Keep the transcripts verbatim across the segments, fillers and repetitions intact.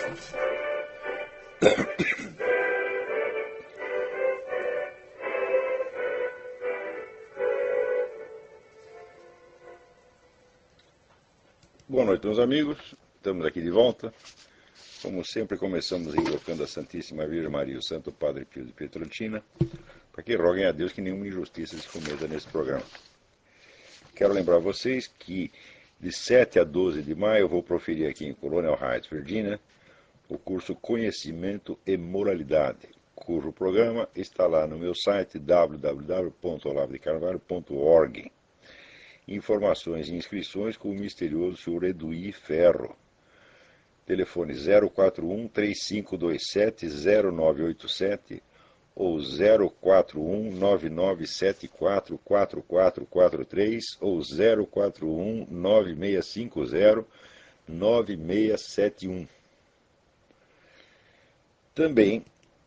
Boa noite, meus amigos. Estamos aqui de volta. Como sempre, começamos invocando a Santíssima Virgem Maria e o Santo Padre Pio de Pietrelcina, para que roguem a Deus que nenhuma injustiça se cometa nesse programa. Quero lembrar vocês que de sete a doze de maio eu vou proferir aqui em Colonial Heights, Virgínia, o curso Conhecimento e Moralidade, cujo programa está lá no meu site w w w ponto olavo de carvalho ponto org. Informações e inscrições com o misterioso senhor Eduí Ferro. Telefone zero quatro um, três cinco dois sete, zero nove oito sete ou zero quatro um, nove nove sete quatro, quatro quatro quatro três ou zero quatro um, nove seis cinco zero, nove seis sete um. Também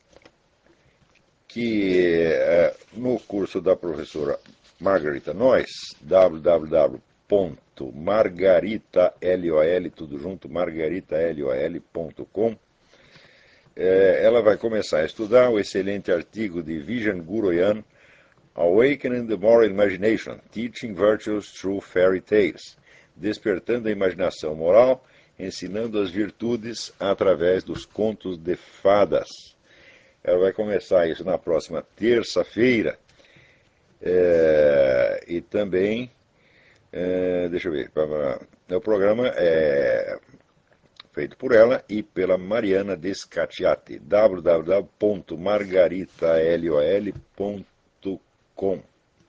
que é, no curso da professora Margarita Noyes, w w w ponto margarita lol, tudo junto, margarita lol ponto com, é, ela vai começar a estudar o excelente artigo de Vijan Guroyan, Awakening the Moral Imagination, Teaching Virtues Through Fairy Tales, despertando a imaginação moral, ensinando as virtudes através dos contos de fadas. Ela vai começar isso na próxima terça-feira. É, e também, é, deixa eu ver, o programa é feito por ela e pela Mariana Descatiati, w w w ponto margarita lol ponto com.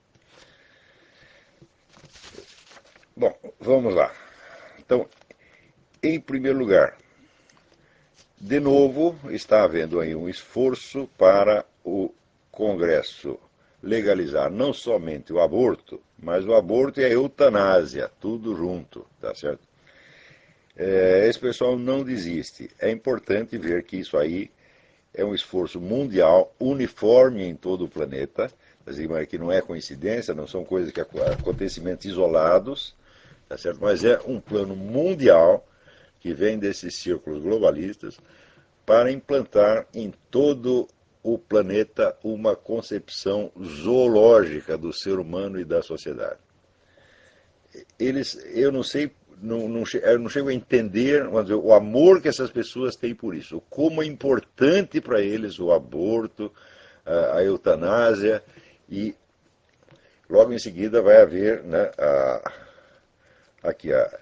Bom, vamos lá. Então, em primeiro lugar, de novo, está havendo aí um esforço para o Congresso legalizar não somente o aborto, mas o aborto e a eutanásia, tudo junto, tá certo? É, esse pessoal não desiste. É importante ver que isso aí é um esforço mundial, uniforme em todo o planeta, que não é coincidência, não são coisas que acontecimentos isolados, tá certo? Mas é um plano mundial que vem desses círculos globalistas para implantar em todo o planeta uma concepção zoológica do ser humano e da sociedade. Eles, eu não sei, não, não, eu não chego a entender dizer, o amor que essas pessoas têm por isso, como é importante para eles o aborto, a, a eutanásia, e logo em seguida vai haver, né, a, aqui a,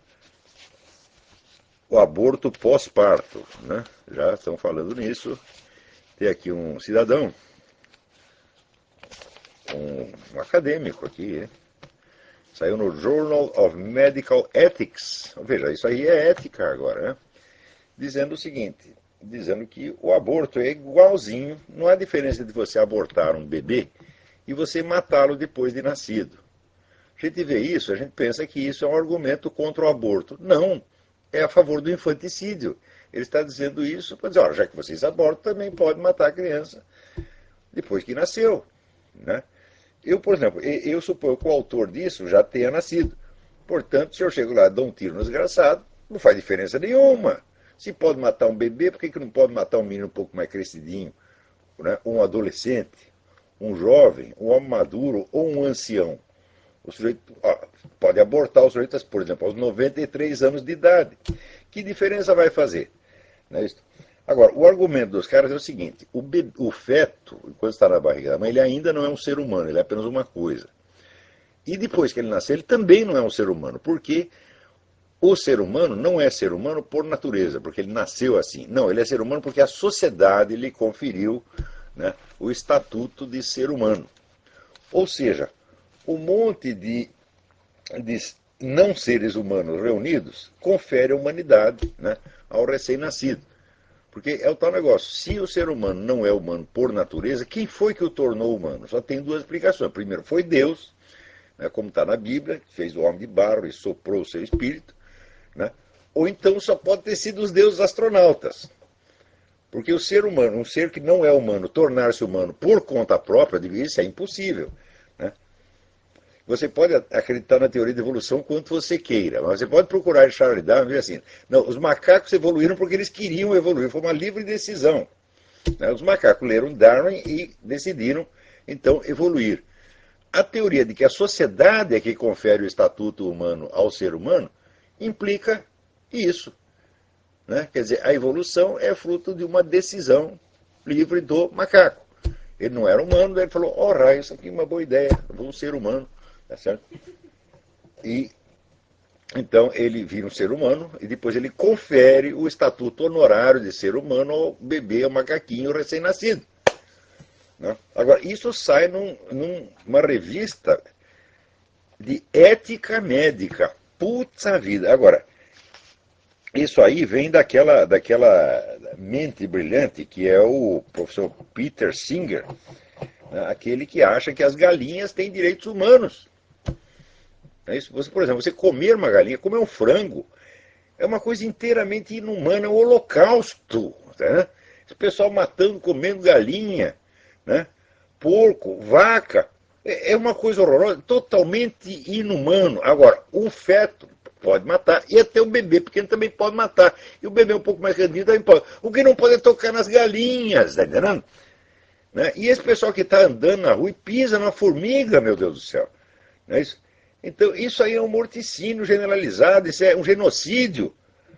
o aborto pós-parto, né? Já estão falando nisso. Tem aqui um cidadão, um, um acadêmico aqui, hein? Saiu no Journal of Medical Ethics, veja, isso aí é ética agora, né? Dizendo o seguinte, dizendo que o aborto é igualzinho, não há diferença de você abortar um bebê e você matá-lo depois de nascido. A gente vê isso, a gente pensa que isso é um argumento contra o aborto. Não, é a favor do infanticídio. Ele está dizendo isso para dizer, ó, já que vocês abortam, também pode matar a criança depois que nasceu, né? Eu, por exemplo, eu suponho que o autor disso já tenha nascido. Portanto, se eu chego lá e dou um tiro no desgraçado, não faz diferença nenhuma. Se pode matar um bebê, por que, que não pode matar um menino um pouco mais crescidinho, né? Um adolescente, um jovem, um homem maduro ou um ancião? O sujeito ó, pode abortar o sujeito, por exemplo, aos noventa e três anos de idade. Que diferença vai fazer? Não é isso? Agora, o argumento dos caras é o seguinte, o, bebê, o feto, quando está na barriga da mãe, ele ainda não é um ser humano, ele é apenas uma coisa. E depois que ele nascer, ele também não é um ser humano, porque o ser humano não é ser humano por natureza, porque ele nasceu assim. Não, ele é ser humano porque a sociedade lhe conferiu, né, o estatuto de ser humano. Ou seja, um monte de, de não seres humanos reunidos confere a humanidade, né, ao recém-nascido. Porque é o tal negócio, se o ser humano não é humano por natureza, quem foi que o tornou humano? Só tem duas explicações. Primeiro, foi Deus, né, como está na Bíblia, que fez o homem de barro e soprou o seu espírito, né? Ou então só pode ter sido os deuses astronautas. Porque o ser humano, um ser que não é humano, tornar-se humano por conta própria, isso é impossível, né? você pode acreditar na teoria da evolução quanto você queira, mas você pode procurar em Charles Darwin e ver assim, não, os macacos evoluíram porque eles queriam evoluir, foi uma livre decisão. Né? Os macacos leram Darwin e decidiram, então, evoluir. A teoria de que a sociedade é que confere o estatuto humano ao ser humano implica isso. Né? Quer dizer, a evolução é fruto de uma decisão livre do macaco. Ele não era humano, daí ele falou, ó, oh, isso aqui é uma boa ideia, eu vou ser humano. Tá certo? E então ele vira um ser humano e depois ele confere o estatuto honorário de ser humano ao bebê, ao macaquinho recém-nascido. Né? Agora, isso sai num, numa revista de ética médica. Puta vida. Agora, isso aí vem daquela, daquela mente brilhante que é o professor Peter Singer, né? Aquele que acha que as galinhas têm direitos humanos. É isso. Você, por exemplo, você comer uma galinha, comer um frango, é uma coisa inteiramente inumana, é um holocausto. Né? Esse pessoal matando, comendo galinha, né? Porco, vaca, é uma coisa horrorosa, totalmente inumano. Agora, o feto pode matar, e até o bebê pequeno também pode matar. E o bebê um pouco mais grandinho também pode. O que não pode é tocar nas galinhas, tá entendendo? Né? E esse pessoal que está andando na rua e pisa na formiga, meu Deus do céu. Não é isso? Então, isso aí é um morticínio generalizado, isso é um genocídio.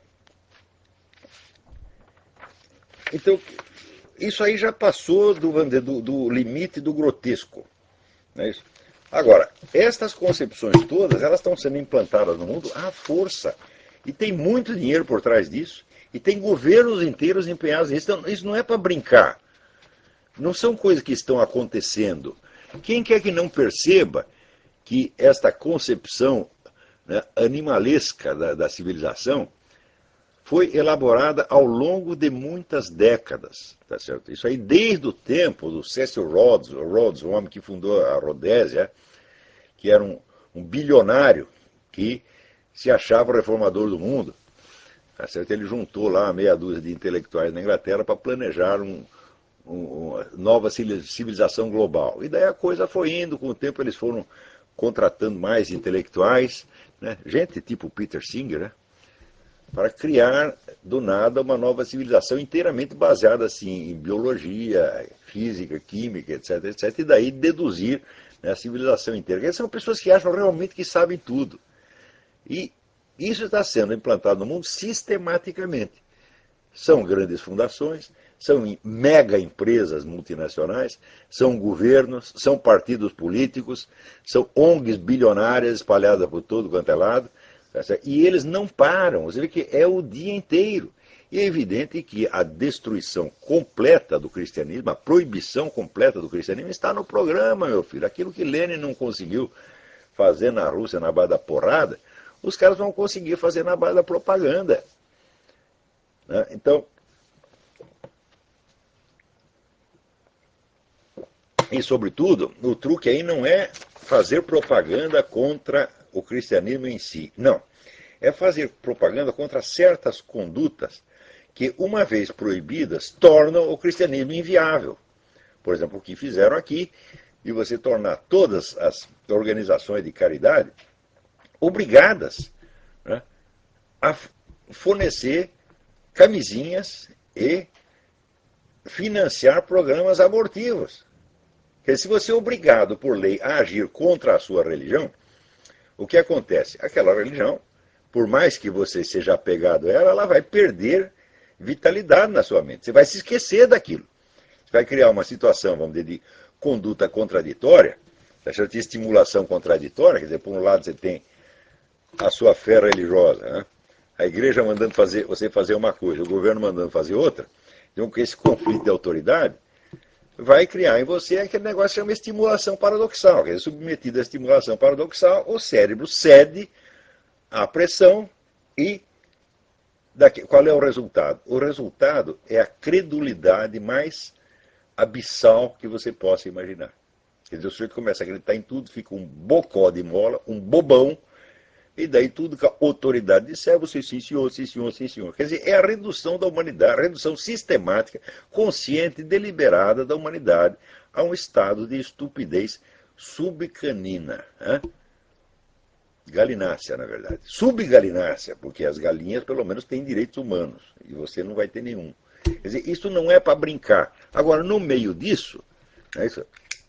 Então, isso aí já passou do, do, do limite do grotesco. Não é isso? Agora, estas concepções todas, elas estão sendo implantadas no mundo à força. E tem muito dinheiro por trás disso. E tem governos inteiros empenhados nisso. Então, isso não é para brincar. Não são coisas que estão acontecendo. Quem quer que não perceba que esta concepção, né, animalesca da, da civilização foi elaborada ao longo de muitas décadas. Tá certo? Isso aí desde o tempo do Cecil Rhodes, o Rhodes, o homem que fundou a Rodésia, que era um, um bilionário que se achava o reformador do mundo. Tá certo? Ele juntou lá meia dúzia de intelectuais na Inglaterra para planejar um, um, uma nova civilização global. E daí a coisa foi indo, com o tempo eles foram contratando mais intelectuais, né? Gente tipo Peter Singer, né? Para criar do nada uma nova civilização inteiramente baseada assim, em biologia, física, química, etc, etc, e daí deduzir, né, a civilização inteira. Eles são pessoas que acham realmente que sabem tudo. E isso está sendo implantado no mundo sistematicamente. São grandes fundações, são mega empresas multinacionais, são governos, são partidos políticos, são O N Gs bilionárias espalhadas por todo quanto é lado, e eles não param, você vê que é o dia inteiro. E é evidente que a destruição completa do cristianismo, a proibição completa do cristianismo está no programa, meu filho. Aquilo que Lenin não conseguiu fazer na Rússia na base da porrada, os caras vão conseguir fazer na base da propaganda. Né? Então, e sobretudo, o truque aí não é fazer propaganda contra o cristianismo em si, não. É fazer propaganda contra certas condutas que, uma vez proibidas, tornam o cristianismo inviável. Por exemplo, o que fizeram aqui, de você tornar todas as organizações de caridade obrigadas, né, a fornecer camisinhas e financiar programas abortivos. Porque se você é obrigado por lei a agir contra a sua religião, o que acontece? Aquela religião, por mais que você seja apegado a ela, ela vai perder vitalidade na sua mente. Você vai se esquecer daquilo. Você vai criar uma situação, vamos dizer, de conduta contraditória, de estimulação contraditória, quer dizer, por um lado você tem a sua fé religiosa, né? A igreja mandando fazer, você fazer uma coisa, o governo mandando fazer outra, então com esse conflito de autoridade, vai criar em você aquele negócio que chama estimulação paradoxal. Quer dizer, submetido à estimulação paradoxal, o cérebro cede à pressão e daqui, qual é o resultado? O resultado é a credulidade mais abissal que você possa imaginar. Quer dizer, o sujeito começa a acreditar em tudo, fica um bocó de mola, um bobão, e daí tudo que a autoridade disser, você sim senhor, sim senhor, sim senhor. Quer dizer, é a redução da humanidade, a redução sistemática, consciente e deliberada da humanidade a um estado de estupidez subcanina. Né? Galinácea, na verdade. Subgalinácea, porque as galinhas pelo menos têm direitos humanos e você não vai ter nenhum. Quer dizer, isso não é para brincar. Agora, no meio disso, é isso,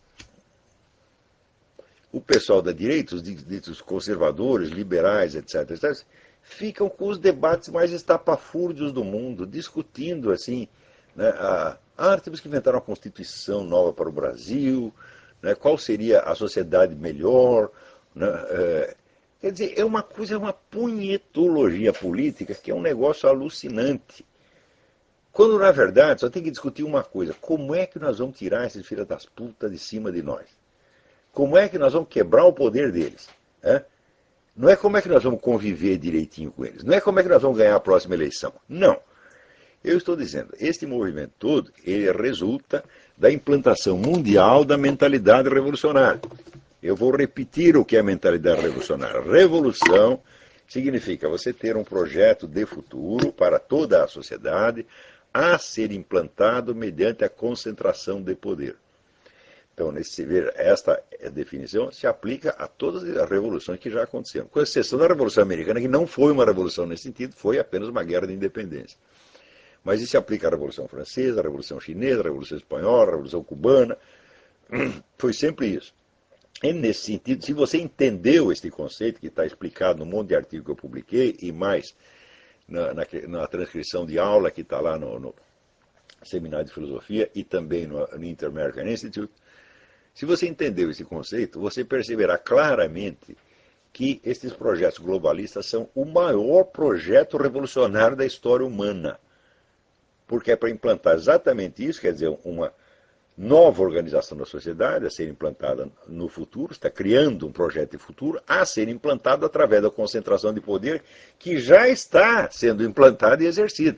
o pessoal da direita, os ditos conservadores, liberais, etc, etc, ficam com os debates mais estapafúrdios do mundo, discutindo assim, né, a, ah, temos que inventar uma constituição nova para o Brasil, né, qual seria a sociedade melhor, né, é, quer dizer, é uma coisa, é uma punhetologia política que é um negócio alucinante. Quando, na verdade, só tem que discutir uma coisa: como é que nós vamos tirar esses filhos das putas de cima de nós? Como é que nós vamos quebrar o poder deles? É? Não é como é que nós vamos conviver direitinho com eles. Não é como é que nós vamos ganhar a próxima eleição. Não. Eu estou dizendo, este movimento todo, ele resulta da implantação mundial da mentalidade revolucionária. Eu vou repetir o que é a mentalidade revolucionária. Revolução significa você ter um projeto de futuro para toda a sociedade a ser implantado mediante a concentração de poder. Então, nesse, veja, esta definição se aplica a todas as revoluções que já aconteceram, com exceção da Revolução Americana, que não foi uma revolução nesse sentido, foi apenas uma guerra de independência. Mas isso se aplica à Revolução Francesa, à Revolução Chinesa, à Revolução Espanhola, à Revolução Cubana, foi sempre isso. E nesse sentido, se você entendeu este conceito, que está explicado no monte de artigo que eu publiquei, e mais na, na, na transcrição de aula que está lá no, no Seminário de Filosofia e também no, no Inter-American Institute, se você entendeu esse conceito, você perceberá claramente que esses projetos globalistas são o maior projeto revolucionário da história humana. Porque é para implantar exatamente isso, quer dizer, uma nova organização da sociedade a ser implantada no futuro, está criando um projeto de futuro a ser implantado através da concentração de poder que já está sendo implantado e exercido.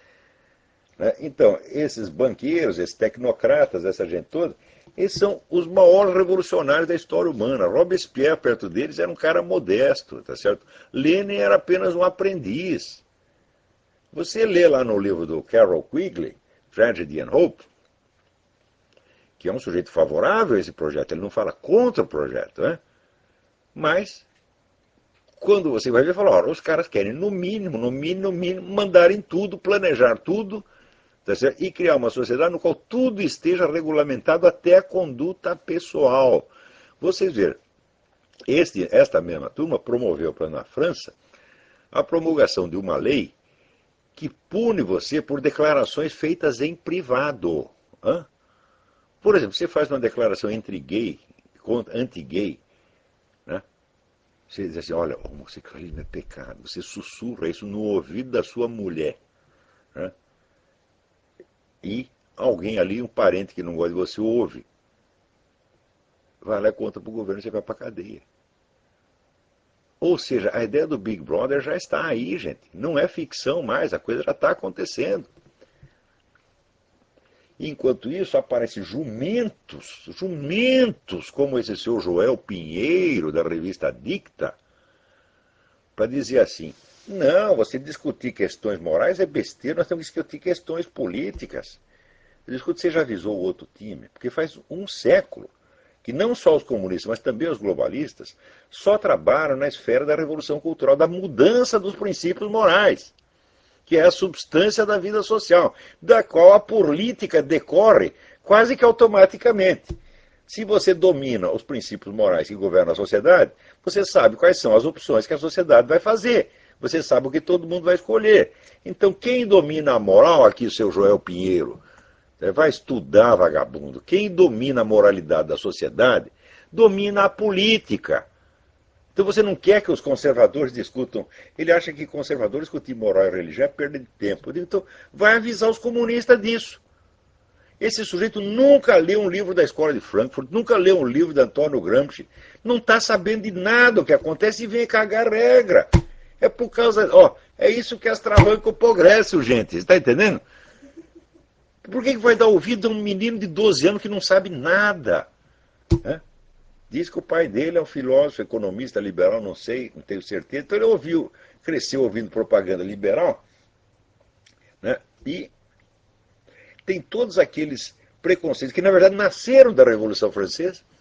Então, esses banqueiros, esses tecnocratas, essa gente toda, esses são os maiores revolucionários da história humana. Robespierre, perto deles, era um cara modesto, tá certo? Lenin era apenas um aprendiz. Você lê lá no livro do Carroll Quigley, Tragedy and Hope, que é um sujeito favorável a esse projeto, ele não fala contra o projeto, né? Mas, quando você vai ver, fala, olha, os caras querem, no mínimo, no mínimo, no mínimo, mandarem tudo, planejar tudo, tá certo? E criar uma sociedade no qual tudo esteja regulamentado até a conduta pessoal. Vocês viram, este, esta mesma turma promoveu para na França a promulgação de uma lei que pune você por declarações feitas em privado. Hã? Por exemplo, você faz uma declaração entre gay, anti-gay, né? Você diz assim, olha, homossexualismo é pecado. Você sussurra isso no ouvido da sua mulher, né? E alguém ali, um parente que não gosta de você, ouve. Vai lá e conta para o governo e você vai para a cadeia. Ou seja, a ideia do Big Brother já está aí, gente. Não é ficção mais, a coisa já está acontecendo. Enquanto isso, aparecem jumentos, jumentos, como esse seu Joel Pinheiro, da revista Dicta, para dizer assim, não, você discutir questões morais é besteira, nós temos que discutir questões políticas. Eu discuto, você já avisou o outro time, porque faz um século que não só os comunistas, mas também os globalistas, só trabalham na esfera da revolução cultural, da mudança dos princípios morais, que é a substância da vida social, da qual a política decorre quase que automaticamente. Se você domina os princípios morais que governam a sociedade, você sabe quais são as opções que a sociedade vai fazer. Você sabe o que todo mundo vai escolher. Então, quem domina a moral, aqui o seu Joel Pinheiro, vai estudar, vagabundo. Quem domina a moralidade da sociedade, domina a política. Então você não quer que os conservadores discutam. Ele acha que conservadores discutir moral e religião é perda de tempo. Então vai avisar os comunistas disso. Esse sujeito nunca leu um livro da Escola de Frankfurt, nunca leu um livro de Antônio Gramsci, não está sabendo de nada o que acontece e vem cagar regra. É por causa... Ó, é isso que astravanca o progresso, gente. Está entendendo? Por que vai dar ouvido a um menino de doze anos que não sabe nada? É? Diz que o pai dele é um filósofo, economista, liberal, não sei, não tenho certeza. Então ele ouviu, cresceu ouvindo propaganda liberal, né? E tem todos aqueles preconceitos que na verdade nasceram da Revolução Francesa.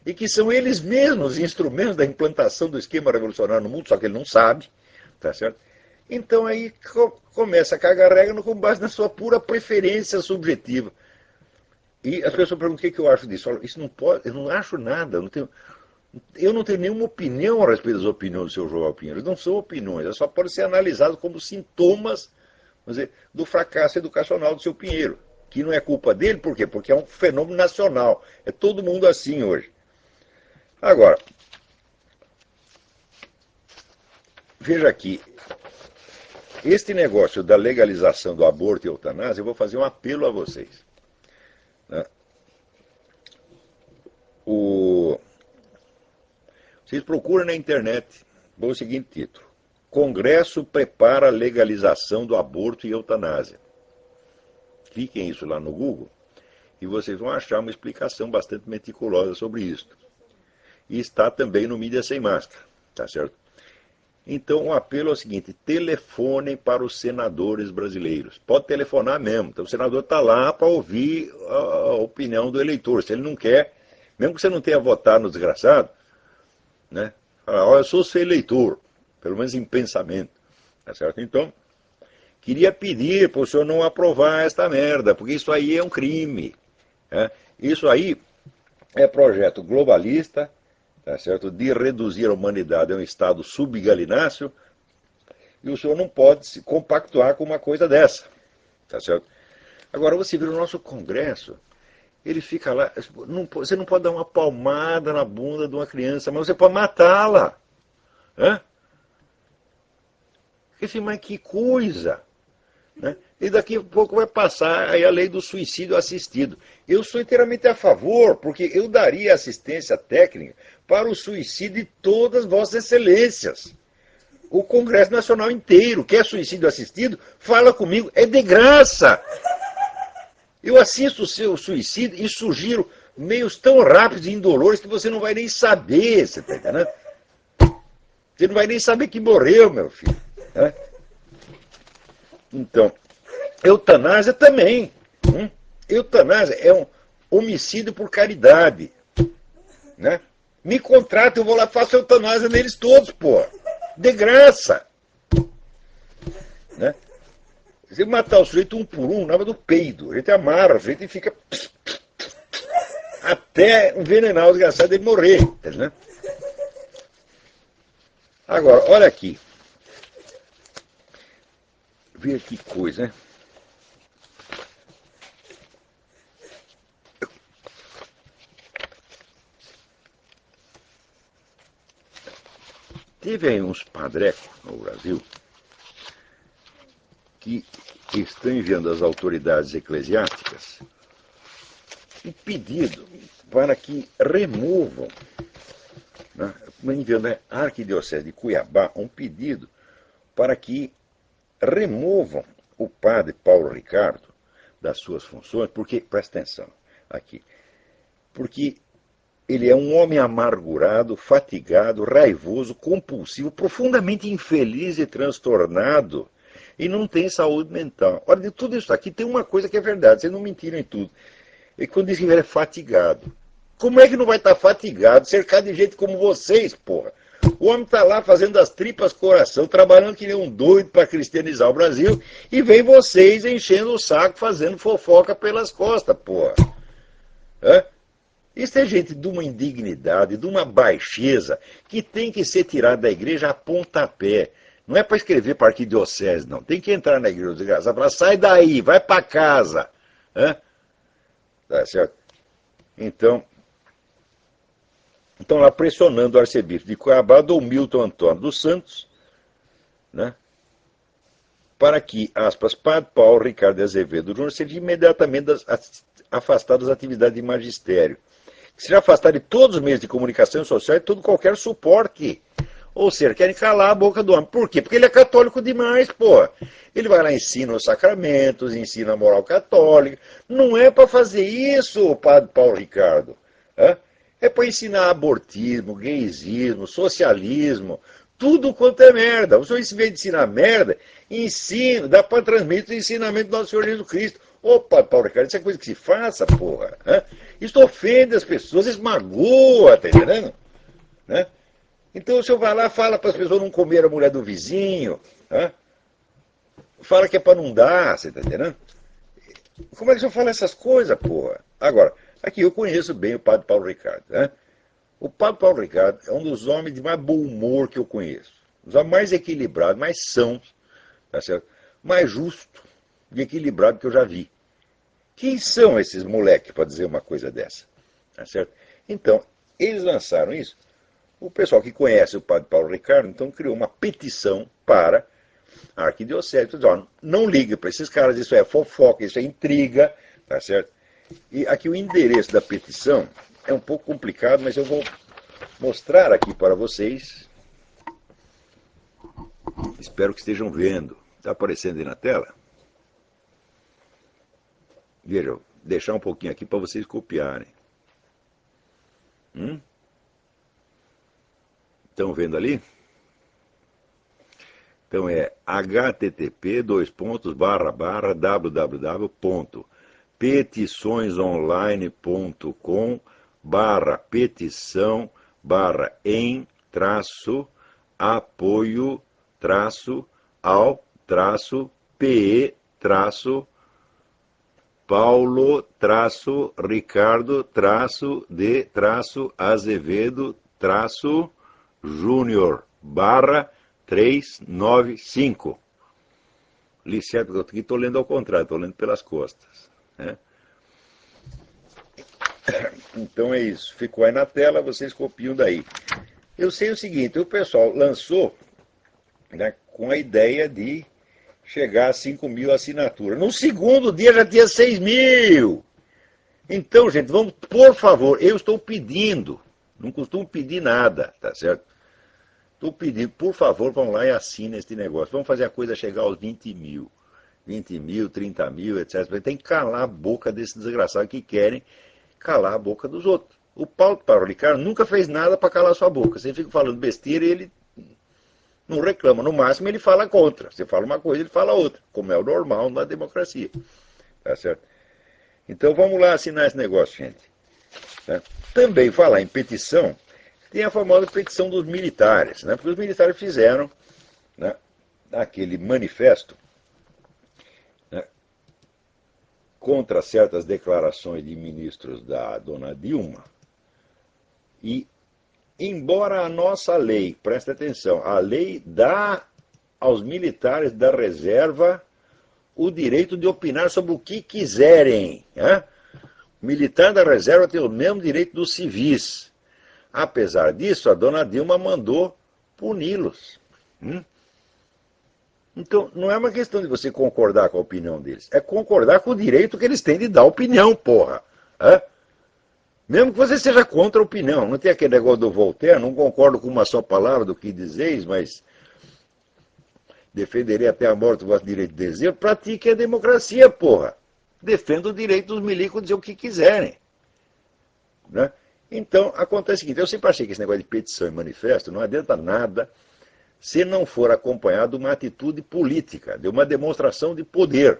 e que são eles mesmos instrumentos da implantação do esquema revolucionário no mundo, só que ele não sabe, tá certo? Então aí co começa a cagar regra com base na sua pura preferência subjetiva. E as pessoas perguntam o que, que eu acho disso. Eu falo, isso não pode, eu não acho nada, eu não tenho, eu não tenho nenhuma opinião a respeito das opiniões do seu João Pinheiro. Eles não são opiniões, elas só podem ser analisadas como sintomas, vamos dizer, do fracasso educacional do seu Pinheiro. Que não é culpa dele, por quê? Porque é um fenômeno nacional. É todo mundo assim hoje. Agora, veja aqui, este negócio da legalização do aborto e eutanásia, eu vou fazer um apelo a vocês. Né? O... Vocês procuram na internet, vou o seguinte título: Congresso prepara a legalização do aborto e eutanásia. Cliquem isso lá no Google e vocês vão achar uma explicação bastante meticulosa sobre isso. E está também no Mídia Sem Máscara, tá certo? Então, o apelo é o seguinte: telefonem para os senadores brasileiros. Pode telefonar mesmo. Então, o senador está lá para ouvir a opinião do eleitor. Se ele não quer, mesmo que você não tenha votado no desgraçado, né? Fala, olha, eu sou seu eleitor, pelo menos em pensamento, tá certo? Então, queria pedir para o senhor não aprovar esta merda, porque isso aí é um crime. Né? Isso aí é projeto globalista, tá certo? De reduzir a humanidade a um estado subgalináceo, e o senhor não pode se compactuar com uma coisa dessa, tá certo? Agora, você vê o nosso Congresso, ele fica lá, não, você não pode dar uma palmada na bunda de uma criança, mas você pode matá-la. Né? Assim, mas que coisa! Né? E daqui a pouco vai passar aí a lei do suicídio assistido. Eu sou inteiramente a favor, porque eu daria assistência técnica para o suicídio de todas vossas excelências. O Congresso Nacional inteiro quer suicídio assistido? Fala comigo, é de graça. Eu assisto o seu suicídio e sugiro meios tão rápidos e indolores que você não vai nem saber, você tá entendendo? Você não vai nem saber que morreu, meu filho. Né? Então, eutanásia também. Hum? Eutanásia é um homicídio por caridade. Né? Me contrata, eu vou lá e faço eutanásia neles todos, pô. De graça. Né? Você matar o sujeito um por um, nada do peido. A gente amarra o sujeito e fica até envenenar o desgraçado dele morrer. Né? Agora, olha aqui. Veja que coisa, né? Teve aí uns padrecos no Brasil que estão enviando às autoridades eclesiásticas um pedido para que removam, né, enviando a Arquidiocese de Cuiabá um pedido para que removam o padre Paulo Ricardo das suas funções, porque, presta atenção aqui, porque ele é um homem amargurado, fatigado, raivoso, compulsivo, profundamente infeliz e transtornado, e não tem saúde mental. Olha, de tudo isso aqui tem uma coisa que é verdade, vocês não mentiram em tudo. E quando diz que ele é fatigado, como é que não vai estar fatigado, cercado de gente como vocês, porra? O homem está lá fazendo as tripas coração, trabalhando que nem um doido para cristianizar o Brasil, e vem vocês enchendo o saco, fazendo fofoca pelas costas, porra. Hã? Isso é gente de uma indignidade, de uma baixeza, que tem que ser tirada da igreja a pontapé. Não é para escrever para arquidiocese, não. Tem que entrar na igreja desgraçada, falar, sai daí, vai para casa. Hã? Tá certo? Então, estão lá pressionando o arcebispo de Cuiabá, Dom Milton Antônio dos Santos, né, para que, aspas, Padre Paulo Ricardo de Azevedo Júnior seja imediatamente afastado das atividades de magistério. Que seja afastado de todos os meios de comunicação social e todo qualquer suporte. Ou seja, querem calar a boca do homem. Por quê? Porque ele é católico demais, pô. Ele vai lá e ensina os sacramentos, ensina a moral católica. Não é para fazer isso, Padre Paulo Ricardo. É, é para ensinar abortismo, gaysismo, socialismo, tudo quanto é merda. O senhor, em vez de ensinar merda, ensina, dá para transmitir o ensinamento do nosso Senhor Jesus Cristo. Opa, Paulo Ricardo, isso é coisa que se faça, porra. Né? Isso ofende as pessoas, isso magoa, tá entendendo? Né? Então o senhor vai lá, fala para as pessoas não comer a mulher do vizinho, né? Fala que é para não dar, você tá entendendo? Como é que o senhor fala essas coisas, porra? Agora, aqui eu conheço bem o padre Paulo Ricardo, né? O padre Paulo Ricardo é um dos homens de mais bom humor que eu conheço. Os homens mais equilibrados, mais sãos, tá certo? Mais justo e equilibrado que eu já vi. Quem são esses moleques para dizer uma coisa dessa? Tá certo? Então, eles lançaram isso. O pessoal que conhece o padre Paulo Ricardo, então, criou uma petição para a arquidiocese. Ó, não ligue para esses caras, isso é fofoca, isso é intriga, tá certo? E aqui o endereço da petição é um pouco complicado, mas eu vou mostrar aqui para vocês. Espero que estejam vendo. Está aparecendo aí na tela? Vejam, deixar um pouquinho aqui para vocês copiarem. Hum? Estão vendo ali? Então é http dois pontos barra barra www petiçõesonline ponto com barra petição barra em traço apoio traço ao traço pe traço Paulo traço Ricardo traço de traço Azevedo traço Júnior barra trezentos e noventa e cinco. Licença, porque eu aqui estou lendo ao contrário, estou lendo pelas costas. Né? Então é isso. Ficou aí na tela, vocês copiam daí. Eu sei o seguinte, o pessoal lançou, né, com a ideia de chegar a cinco mil assinaturas. No segundo dia já tinha seis mil. Então, gente, vamos, por favor, eu estou pedindo, não costumo pedir nada, tá certo? Estou pedindo, por favor, vamos lá e assinem este negócio. Vamos fazer a coisa chegar aos vinte mil. vinte mil, trinta mil, etcétera. Tem que calar a boca desses desgraçados que querem calar a boca dos outros. O Paulo Paulo Ricardo nunca fez nada para calar sua boca. Você fica falando besteira e ele não reclama. No máximo ele fala contra. Você fala uma coisa, ele fala outra, como é o normal na democracia. Tá certo? Então vamos lá assinar esse negócio, gente. Né? Também falar em petição, tem a famosa petição dos militares, né? Porque os militares fizeram, né, aquele manifesto, né, contra certas declarações de ministros da dona Dilma. E, embora a nossa lei, presta atenção, a lei dá aos militares da reserva o direito de opinar sobre o que quiserem. Né? O militar da reserva tem o mesmo direito dos civis. Apesar disso, a dona Dilma mandou puni-los. Hum? Então, não é uma questão de você concordar com a opinião deles, é concordar com o direito que eles têm de dar opinião, porra. É? Mesmo que você seja contra a opinião, não tem aquele negócio do Voltaire, não concordo com uma só palavra do que dizeis, mas defenderei até a morte o vosso direito de dizer, pratique a democracia, porra. Defenda o direito dos milicos de dizer o que quiserem. Né? Então, acontece o seguinte, eu sempre achei que esse negócio de petição e manifesto não adianta nada se não for acompanhado de uma atitude política, de uma demonstração de poder.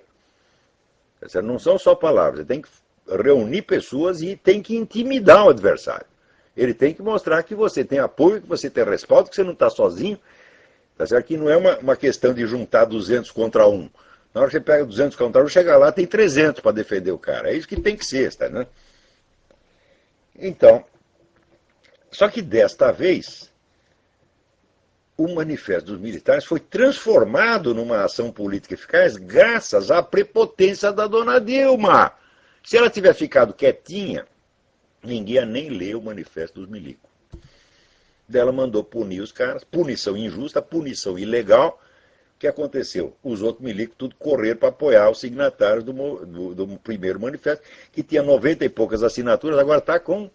Não são só palavras, você tem que reunir pessoas e tem que intimidar o adversário. Ele tem que mostrar que você tem apoio, que você tem respaldo, que você não está sozinho. Tá certo? Que não é uma, uma questão de juntar duzentos contra um. Na hora que você pega duzentos contra um, chega lá, tem trezentos para defender o cara. É isso que tem que ser, tá, né? Então, só que desta vez, o manifesto dos militares foi transformado numa ação política eficaz graças à prepotência da dona Dilma. Se ela tiver ficado quietinha, ninguém ia nem ler o manifesto dos milicos. Ela mandou punir os caras, punição injusta, punição ilegal. O que aconteceu? Os outros milicos tudo correram para apoiar os signatários do, do, do primeiro manifesto, que tinha noventa e poucas assinaturas, agora está com...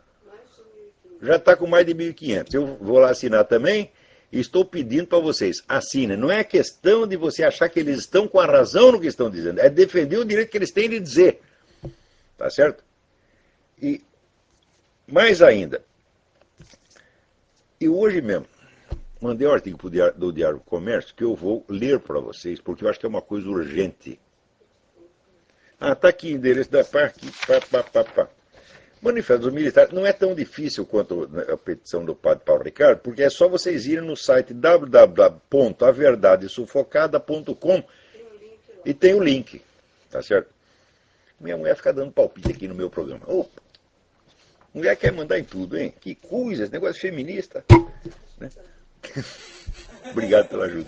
já está com mais de mil e quinhentos. Eu vou lá assinar também e estou pedindo para vocês, assinem. Não é questão de você achar que eles estão com a razão no que estão dizendo, é defender o direito que eles têm de dizer. Tá certo? E mais ainda, e hoje mesmo, mandei um artigo pro diário, do Diário do Comércio que eu vou ler para vocês, porque eu acho que é uma coisa urgente. Ah, tá aqui o endereço da pá, aqui, pá, pá, pá, pá. Manifesto dos Militares não é tão difícil quanto a petição do padre Paulo Ricardo, porque é só vocês irem no site w w w ponto a verdade sufocada ponto com e tem o link, tá certo? Minha mulher fica dando palpite aqui no meu programa. Opa, mulher quer mandar em tudo, hein? Que coisa, esse negócio feminista. Né? Obrigado pela ajuda.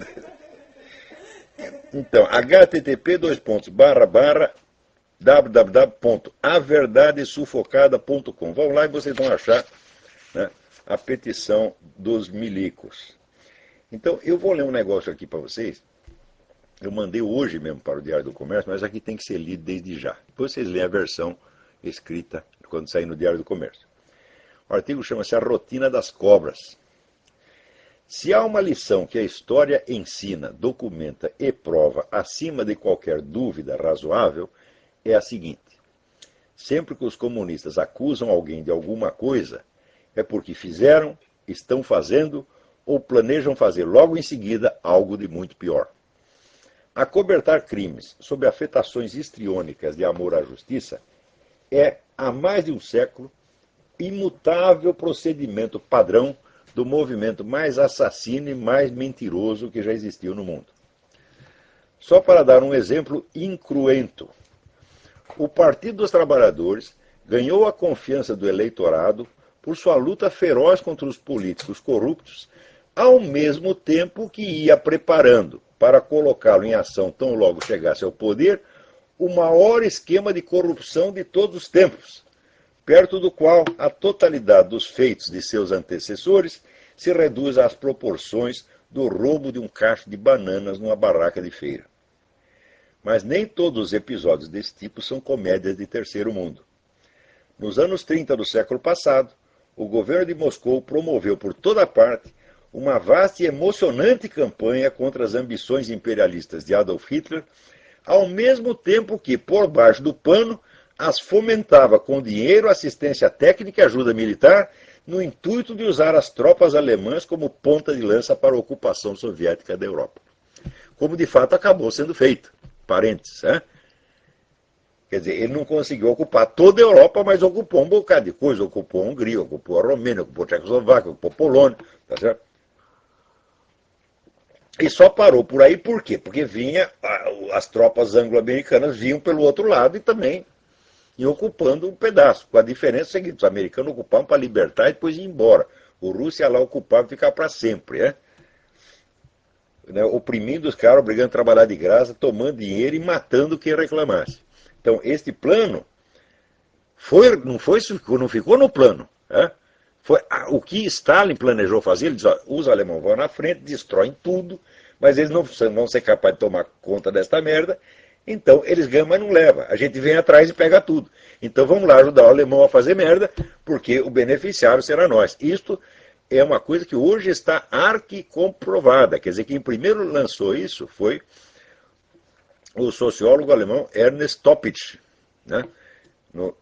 Então, http dois pontos barra barra w w w ponto a verdade sufocada ponto com. Vão lá e vocês vão achar, né, a petição dos milicos. Então, eu vou ler um negócio aqui para vocês. Eu mandei hoje mesmo para o Diário do Comércio, mas aqui tem que ser lido desde já. Depois vocês leem a versão escrita quando sair no Diário do Comércio. O artigo chama-se A Rotina das Cobras. Se há uma lição que a história ensina, documenta e prova acima de qualquer dúvida razoável, é a seguinte: sempre que os comunistas acusam alguém de alguma coisa, é porque fizeram, estão fazendo ou planejam fazer logo em seguida algo de muito pior. Acobertar crimes sob afetações histriônicas de amor à justiça é, há mais de um século, imutável procedimento padrão do movimento mais assassino e mais mentiroso que já existiu no mundo. Só para dar um exemplo incruento, o Partido dos Trabalhadores ganhou a confiança do eleitorado por sua luta feroz contra os políticos corruptos, ao mesmo tempo que ia preparando, para colocá-lo em ação tão logo chegasse ao poder, o maior esquema de corrupção de todos os tempos, perto do qual a totalidade dos feitos de seus antecessores se reduz às proporções do roubo de um cacho de bananas numa barraca de feira. Mas nem todos os episódios desse tipo são comédias de terceiro mundo. Nos anos trinta do século passado, o governo de Moscou promoveu por toda parte uma vasta e emocionante campanha contra as ambições imperialistas de Adolf Hitler, ao mesmo tempo que, por baixo do pano, as fomentava com dinheiro, assistência técnica e ajuda militar, no intuito de usar as tropas alemãs como ponta de lança para a ocupação soviética da Europa. Como de fato acabou sendo feito. Parênteses, né? Quer dizer, ele não conseguiu ocupar toda a Europa, mas ocupou um bocado de coisa. Ocupou a Hungria, ocupou a Romênia, ocupou a Tchecoslováquia, ocupou a Polônia, tá certo? E só parou por aí por quê? Porque vinha, as tropas anglo-americanas vinham pelo outro lado e também iam ocupando um pedaço. Com a diferença seguinte, os americanos ocupavam para libertar e depois ir embora. O russo ia lá ocupar e ficar para sempre, né? Né, oprimindo os caras, obrigando a trabalhar de graça, tomando dinheiro e matando quem reclamasse. Então, este plano foi, não, foi, não ficou no plano. Né? Foi, o que Stalin planejou fazer, ele diz, ó, os alemães vão na frente, destroem tudo, mas eles não vão ser capazes de tomar conta desta merda, então eles ganham, mas não levam. A gente vem atrás e pega tudo. Então vamos lá ajudar o alemão a fazer merda, porque o beneficiário será nós. Isto é uma coisa que hoje está arquicomprovada. Quer dizer, quem primeiro lançou isso foi o sociólogo alemão Ernest Toppitsch, né? No,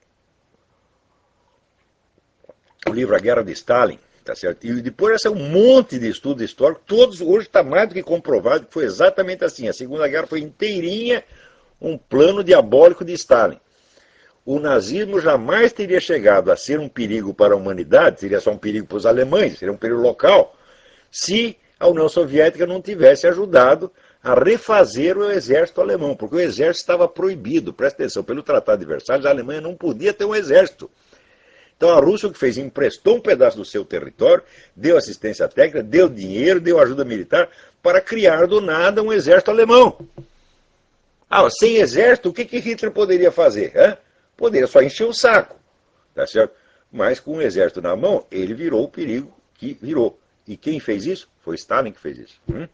no livro A Guerra de Stalin. Tá certo? E depois esse é um monte de estudo histórico, todos hoje está mais do que comprovado que foi exatamente assim. A Segunda Guerra foi inteirinha um plano diabólico de Stalin. O nazismo jamais teria chegado a ser um perigo para a humanidade, seria só um perigo para os alemães, seria um perigo local, se a União Soviética não tivesse ajudado a refazer o exército alemão, porque o exército estava proibido. Presta atenção, pelo Tratado de Versalhes, a Alemanha não podia ter um exército. Então a Rússia o que fez? Emprestou um pedaço do seu território, deu assistência técnica, deu dinheiro, deu ajuda militar para criar do nada um exército alemão. Ah, sem exército, o que, que Hitler poderia fazer? Hein? Poderia só encher o saco, tá certo? Mas com o exército na mão, ele virou o perigo que virou. E quem fez isso? Foi Stalin que fez isso. Hum?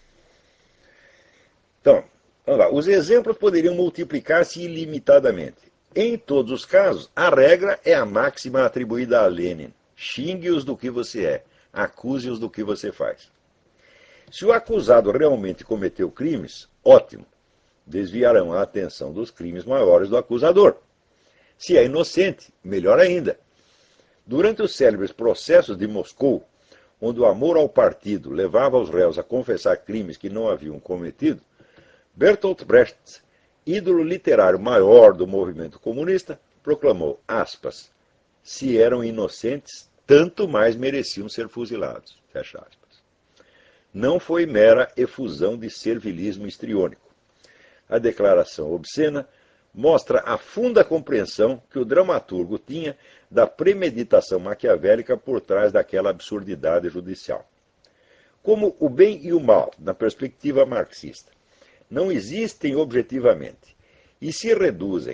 Então, vamos lá. Os exemplos poderiam multiplicar-se ilimitadamente. Em todos os casos, a regra é a máxima atribuída a Lenin. Xingue-os do que você é, acuse-os do que você faz. Se o acusado realmente cometeu crimes, ótimo. Desviarão a atenção dos crimes maiores do acusador. Se é inocente, melhor ainda. Durante os célebres processos de Moscou, onde o amor ao partido levava os réus a confessar crimes que não haviam cometido, Bertolt Brecht, ídolo literário maior do movimento comunista, proclamou, aspas, se eram inocentes, tanto mais mereciam ser fuzilados, fecha aspas. Não foi mera efusão de servilismo histriônico. A declaração obscena mostra a funda compreensão que o dramaturgo tinha da premeditação maquiavélica por trás daquela absurdidade judicial. Como o bem e o mal, na perspectiva marxista, não existem objetivamente e se reduzem,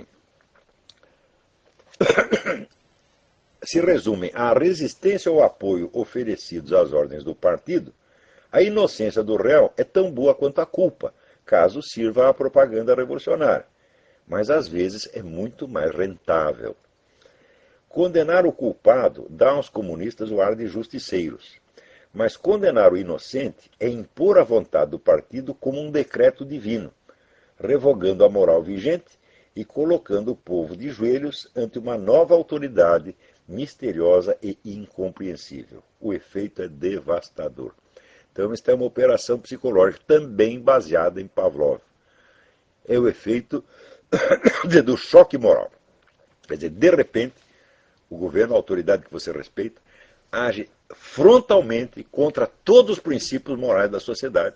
se resumem à resistência ou apoio oferecidos às ordens do partido, a inocência do réu é tão boa quanto a culpa, caso sirva à propaganda revolucionária, mas às vezes é muito mais rentável. Condenar o culpado dá aos comunistas o ar de justiceiros, mas condenar o inocente é impor a vontade do partido como um decreto divino, revogando a moral vigente e colocando o povo de joelhos ante uma nova autoridade misteriosa e incompreensível. O efeito é devastador. Então, esta é uma operação psicológica também baseada em Pavlov. É o efeito do choque moral. Quer dizer, de repente, o governo, a autoridade que você respeita, age frontalmente contra todos os princípios morais da sociedade.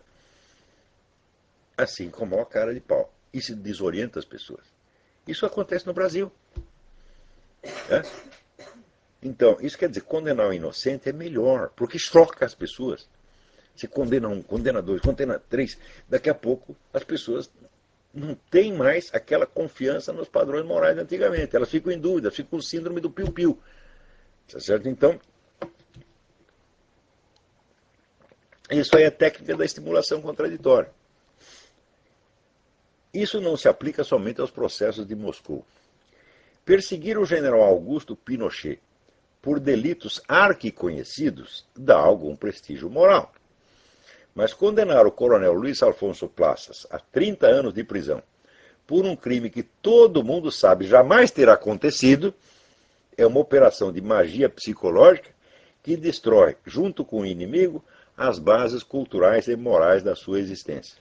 Assim como a cara de pau. Isso desorienta as pessoas. Isso acontece no Brasil. É? Então, isso quer dizer, condenar o inocente é melhor, porque choca as pessoas. Se condena um, condena dois, condena três, daqui a pouco as pessoas não têm mais aquela confiança nos padrões morais de antigamente. Elas ficam em dúvida, ficam com síndrome do piu-piu. Tá certo? Então, isso aí é técnica da estimulação contraditória. Isso não se aplica somente aos processos de Moscou. Perseguir o general Augusto Pinochet por delitos arquiconhecidos dá algum prestígio moral. Mas condenar o coronel Luiz Alfonso Plassas a trinta anos de prisão por um crime que todo mundo sabe jamais ter acontecido é uma operação de magia psicológica que destrói, junto com o inimigo, as bases culturais e morais da sua existência.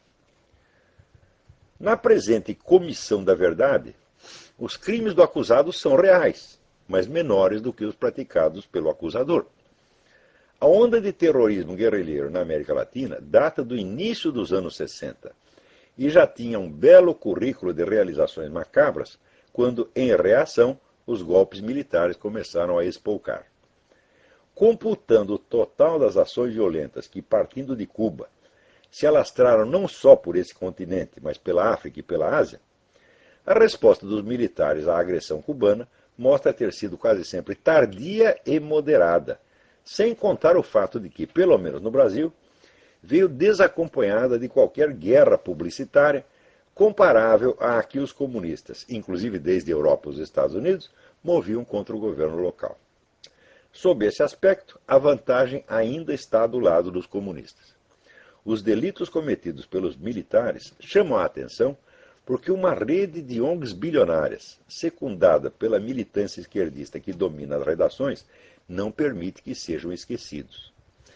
Na presente comissão da verdade, os crimes do acusado são reais, mas menores do que os praticados pelo acusador. A onda de terrorismo guerrilheiro na América Latina data do início dos anos sessenta e já tinha um belo currículo de realizações macabras quando, em reação, os golpes militares começaram a espolcar. Computando o total das ações violentas que, partindo de Cuba, se alastraram não só por esse continente, mas pela África e pela Ásia, a resposta dos militares à agressão cubana mostra ter sido quase sempre tardia e moderada, sem contar o fato de que, pelo menos no Brasil, veio desacompanhada de qualquer guerra publicitária comparável à que os comunistas, inclusive desde a Europa e os Estados Unidos, moviam contra o governo local. Sob esse aspecto, a vantagem ainda está do lado dos comunistas. Os delitos cometidos pelos militares chamam a atenção porque uma rede de O N Gs bilionárias, secundada pela militância esquerdista que domina as redações, não permite que sejam esquecidos.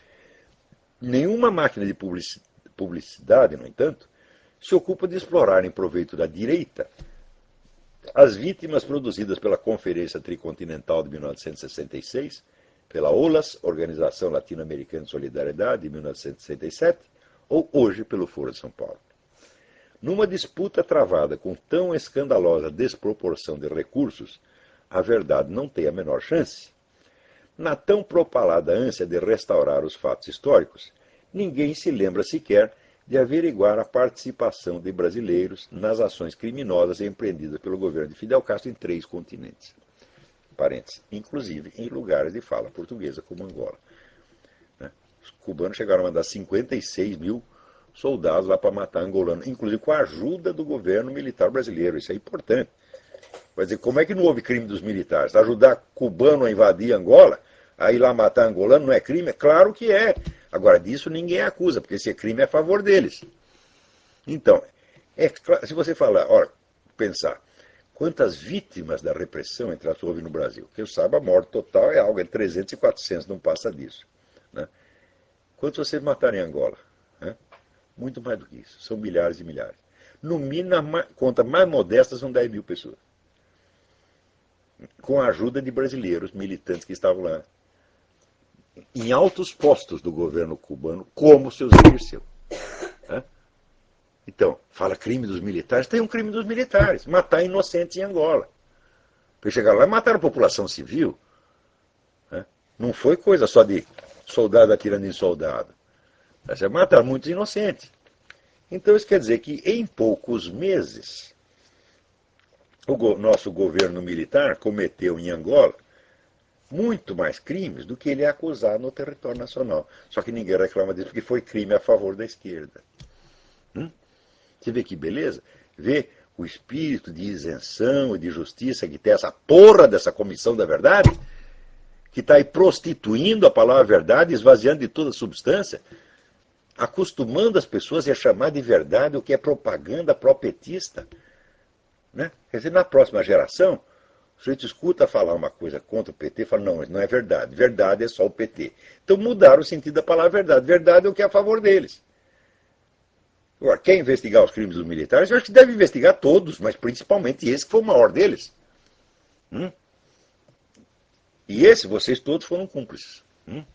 Nenhuma máquina de publicidade, no entanto, se ocupa de explorar em proveito da direita as vítimas produzidas pela Conferência Tricontinental de mil novecentos e sessenta e seis, pela O L A S, Organização Latino-Americana de Solidariedade, de mil novecentos e sessenta e sete, ou hoje pelo Foro de São Paulo. Numa disputa travada com tão escandalosa desproporção de recursos, a verdade não tem a menor chance. Na tão propalada ânsia de restaurar os fatos históricos, ninguém se lembra sequer de averiguar a participação de brasileiros nas ações criminosas empreendidas pelo governo de Fidel Castro em três continentes. Parênteses, inclusive em lugares de fala portuguesa, como Angola. Os cubanos chegaram a mandar cinquenta e seis mil soldados lá para matar angolano, inclusive com a ajuda do governo militar brasileiro. Isso é importante. Vai dizer, como é que não houve crime dos militares? Ajudar cubano a invadir Angola, a ir lá matar angolano, não é crime? Claro que é. Agora, disso ninguém acusa, porque esse crime é a favor deles. Então, é, se você falar, olha, pensar, quantas vítimas da repressão, entre as houve no Brasil? Que eu saiba, a morte total é algo entre trezentos e quatrocentos, não passa disso. Né? Quantos vocês mataram em Angola? Né? Muito mais do que isso. São milhares e milhares. No mínimo, na conta mais modesta, são dez mil pessoas. Com a ajuda de brasileiros, militantes que estavam lá, em altos postos do governo cubano, como se os exerceu. Né? Então, fala crime dos militares, tem um crime dos militares, matar inocentes em Angola. Porque chegaram lá e mataram a população civil. Né? Não foi coisa só de soldado atirando em soldado. Você mataram muitos inocentes. Então isso quer dizer que em poucos meses o go- nosso governo militar cometeu em Angola muito mais crimes do que ele é acusado no território nacional. Só que ninguém reclama disso porque foi crime a favor da esquerda. Hum? Você vê que beleza? Vê o espírito de isenção e de justiça que tem essa porra dessa comissão da verdade, que está aí prostituindo a palavra verdade, esvaziando de toda substância, acostumando as pessoas a chamar de verdade o que é propaganda pró-petista. Né? Quer dizer, na próxima geração, o sujeito escuta falar uma coisa contra o P T e fala, não, não é verdade. Verdade é só o P T. Então mudaram o sentido da palavra verdade. Verdade é o que é a favor deles. Agora, quer investigar os crimes dos militares? Eu acho que deve investigar todos, mas principalmente esse que foi o maior deles. Hum? E esse, vocês todos foram cúmplices. Hum?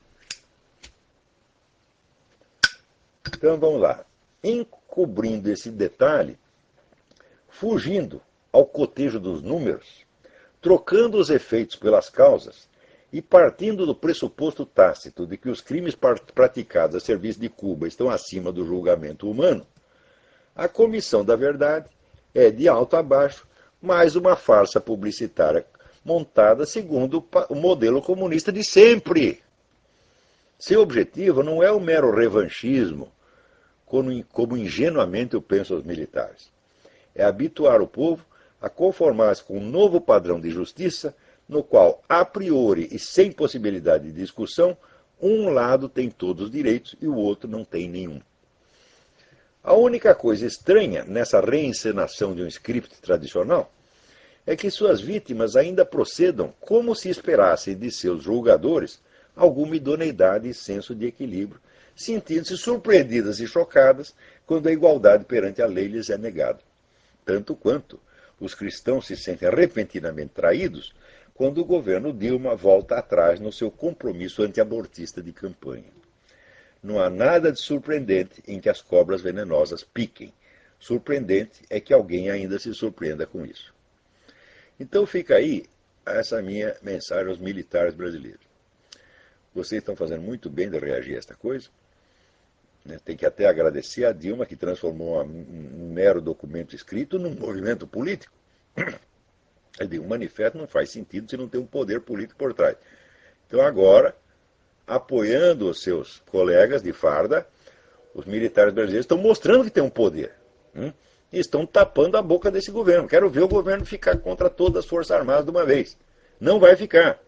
Então vamos lá. Encobrindo esse detalhe, fugindo ao cotejo dos números, trocando os efeitos pelas causas e partindo do pressuposto tácito de que os crimes praticados a serviço de Cuba estão acima do julgamento humano, a Comissão da Verdade é, de alto a baixo, mais uma farsa publicitária montada segundo o modelo comunista de sempre. Seu objetivo não é o mero revanchismo, como, como ingenuamente o pensam os militares. É habituar o povo a conformar-se com um novo padrão de justiça, no qual, a priori e sem possibilidade de discussão, um lado tem todos os direitos e o outro não tem nenhum. A única coisa estranha nessa reencenação de um script tradicional é que suas vítimas ainda procedam como se esperassem de seus julgadores alguma idoneidade e senso de equilíbrio, sentindo-se surpreendidas e chocadas quando a igualdade perante a lei lhes é negada. Tanto quanto os cristãos se sentem repentinamente traídos quando o governo Dilma volta atrás no seu compromisso antiabortista de campanha. Não há nada de surpreendente em que as cobras venenosas piquem. Surpreendente é que alguém ainda se surpreenda com isso. Então fica aí essa minha mensagem aos militares brasileiros. Vocês estão fazendo muito bem de reagir a esta coisa. Tem que até agradecer a Dilma, que transformou um mero documento escrito num movimento político. Um manifesto não faz sentido se não tem um poder político por trás. Então agora, apoiando os seus colegas de farda, os militares brasileiros estão mostrando que tem um poder. Hum? E estão tapando a boca desse governo. Quero ver o governo ficar contra todas as Forças Armadas de uma vez. Não vai ficar.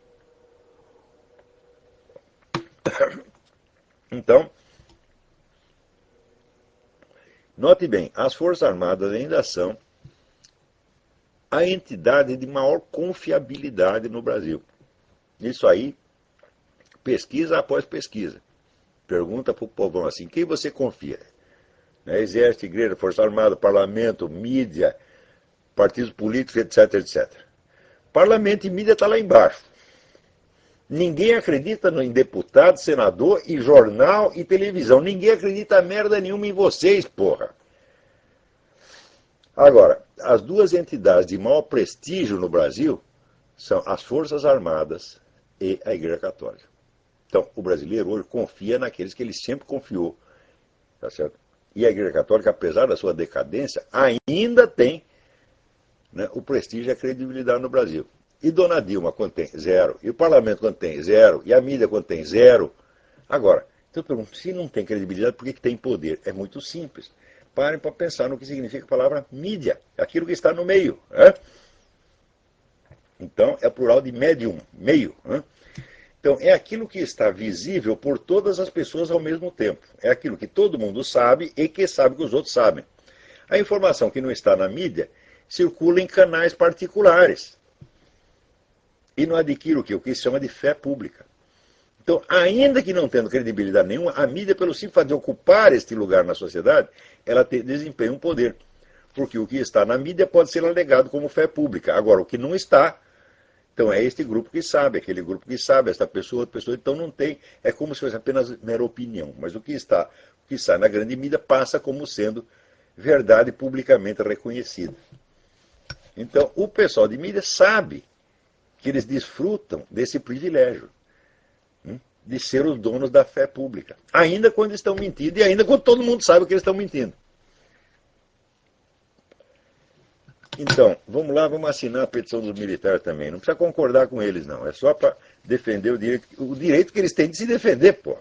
Então, note bem, as Forças Armadas ainda são a entidade de maior confiabilidade no Brasil. Isso aí, pesquisa após pesquisa. Pergunta para o povão assim, quem você confia? Né? Exército, igreja, Força Armada, parlamento, mídia, partidos políticos, etc, etcétera. Parlamento e mídia está lá embaixo. Ninguém acredita em deputado, senador e jornal e televisão. Ninguém acredita merda nenhuma em vocês, porra. Agora, as duas entidades de maior prestígio no Brasil são as Forças Armadas e a Igreja Católica. Então, o brasileiro hoje confia naqueles que ele sempre confiou. Tá certo? E a Igreja Católica, apesar da sua decadência, ainda tem, né, o prestígio e a credibilidade no Brasil. E Dona Dilma, quando tem? Zero. E o parlamento, quando tem? Zero. E a mídia, quando tem? Zero. Agora, então eu pergunto, se não tem credibilidade, por que, que tem poder? É muito simples. Parem para pensar no que significa a palavra mídia, aquilo que está no meio. Né? Então, é plural de medium, meio. Né? Então, é aquilo que está visível por todas as pessoas ao mesmo tempo. É aquilo que todo mundo sabe e que sabe que os outros sabem. A informação que não está na mídia circula em canais particulares. E não adquire o que? O que se chama de fé pública. Então, ainda que não tendo credibilidade nenhuma, a mídia, pelo simples fato de ocupar este lugar na sociedade, ela te, desempenha um poder. Porque o que está na mídia pode ser alegado como fé pública. Agora, o que não está, então é este grupo que sabe, aquele grupo que sabe, esta pessoa, outra pessoa, então não tem, é como se fosse apenas mera opinião. Mas o que está, o que está na grande mídia passa como sendo verdade publicamente reconhecida. Então, o pessoal de mídia sabe que eles desfrutam desse privilégio de ser os donos da fé pública. Ainda quando estão mentindo e ainda quando todo mundo sabe que eles estão mentindo. Então, vamos lá, vamos assinar a petição dos militares também. Não precisa concordar com eles, não. É só para defender o direito, o direito que eles têm de se defender, pô.